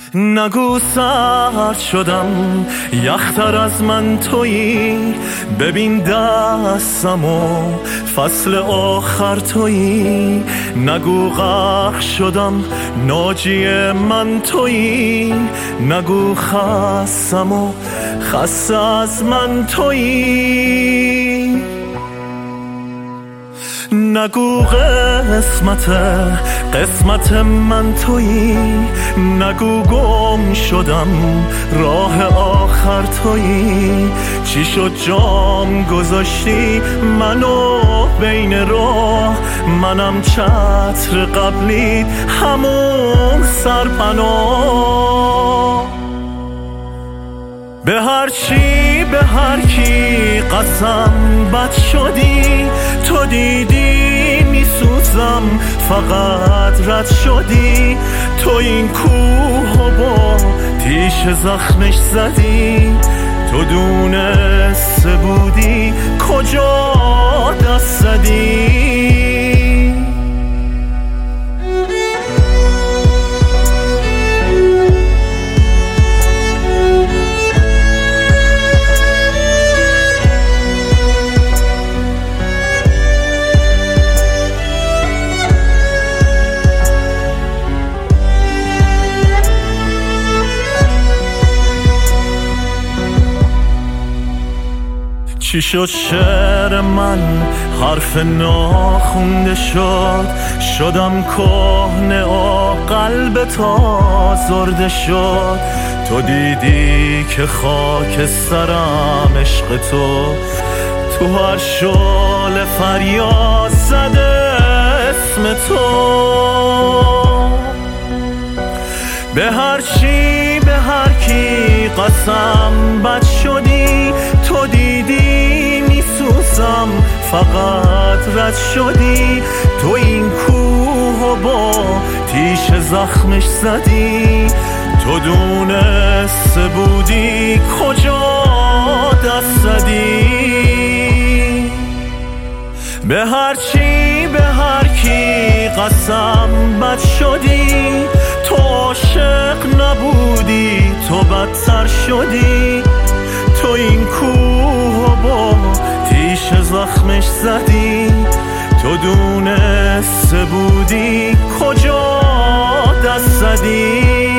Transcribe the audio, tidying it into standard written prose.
نگو سرد شدم، یختر از من تویی، ببین دستمو فصل آخر تویی. نگو غرق شدم، ناجی من تویی، نگو خستم و خسته از من تویی. نگو قسمت من تویی، نگو گم شدم راه آخر تویی. چی شد جام گذاشتی منو بین راه، منم چتر قبلی همون سرپناه. به هر چی به هر کی قسم بد شدی، تو دیدی میسوزم فقط رد شدی. تو این کوه و با تیش زخمش زدی، تو دونسته بودی کجا دست زدی. چی شد شعر من حرف ناخونده شد، شدم کهنه و قلب تا زرده شد. تو دیدی که خاک سرم عشق تو هر شعله فریاد زده اسم تو. به هر چی به هر کی قسم بد شدی، تو دیدی میسوزم فقط رد شدی. تو این کوه و با تیش زخمش زدی، تو دونسته بودی کجا دست زدی. به هر چی به هر کی قسم بد شدی، تو عاشق نبودی تو بدتر شدی. تو این کوه و با تیش زخمش زدی، تو دونسته بودی کجا دست زدی.